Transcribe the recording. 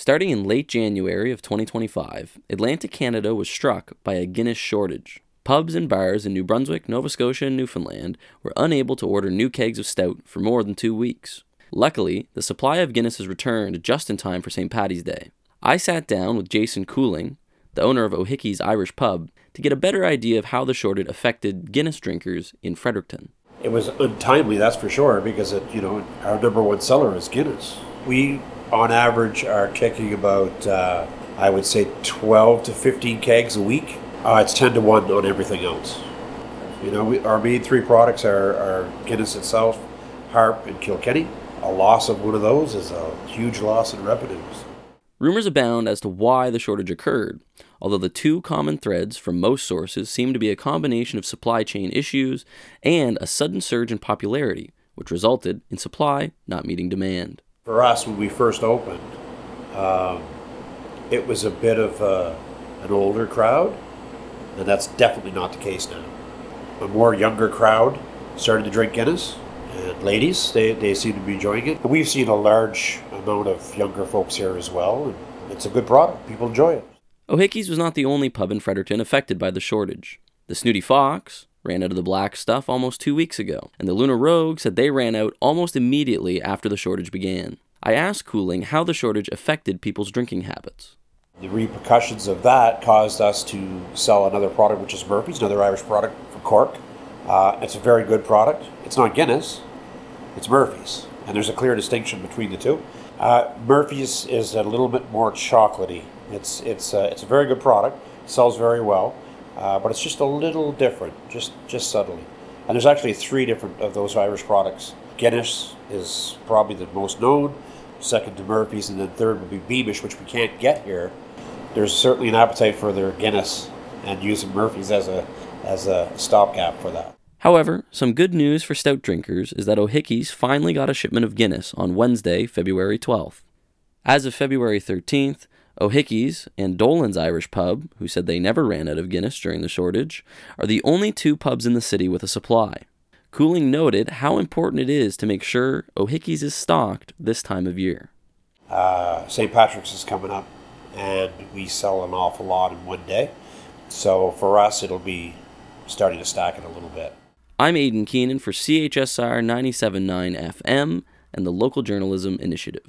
Starting in late January of 2025, Atlantic Canada was struck by a Guinness shortage. Pubs and bars in New Brunswick, Nova Scotia, and Newfoundland were unable to order new kegs of stout for more than 2 weeks. Luckily, the supply of Guinness has returned just in time for St. Paddy's Day. I sat down with Jason Cooling, the owner of O'Hickey's Irish Pub, to get a better idea of how the shortage affected Guinness drinkers in Fredericton. It was untimely, that's for sure, because our number one seller is Guinness. We, on average, are kicking about, I would say, 12 to 15 kegs a week. It's 10 to 1 on everything else. Our main three products are Guinness itself, Harp, and Kilkenny. A loss of one of those is a huge loss in revenues. Rumors abound as to why the shortage occurred, although the two common threads from most sources seem to be a combination of supply chain issues and a sudden surge in popularity, which resulted in supply not meeting demand. For us, when we first opened, it was a bit of an older crowd, and that's definitely not the case now. A more younger crowd started to drink Guinness, and ladies, they seem to be enjoying it. And we've seen a large amount of younger folks here as well, and it's a good product. People enjoy it. O'Hickey's was not the only pub in Fredericton affected by the shortage. The Snooty Fox ran out of the black stuff almost 2 weeks ago, and the Luna Rogue said they ran out almost immediately after the shortage began. I asked Cooling how the shortage affected people's drinking habits. The repercussions of that caused us to sell another product, which is Murphy's, another Irish product from Cork. It's a very good product. It's not Guinness, it's Murphy's, and there's a clear distinction between the two. Murphy's is a little bit more chocolatey. It's a very good product, sells very well, but it's just a little different, just subtly. And there's actually 3 different of those Irish products. Guinness is probably the most known, second to Murphy's, and then third would be Beamish, which we can't get here. There's certainly an appetite for their Guinness, and using Murphy's as a stopgap for that. However, some good news for stout drinkers is that O'Hickey's finally got a shipment of Guinness on Wednesday, February 12th. As of February 13th, O'Hickey's and Dolan's Irish Pub, who said they never ran out of Guinness during the shortage, are the only 2 pubs in the city with a supply. Cooling noted how important it is to make sure O'Hickey's is stocked this time of year. St. Patrick's is coming up, and we sell an awful lot in one day. So for us, it'll be starting to stack it a little bit. I'm Aidan Keenan for CHSR 97.9 FM and the Local Journalism Initiative.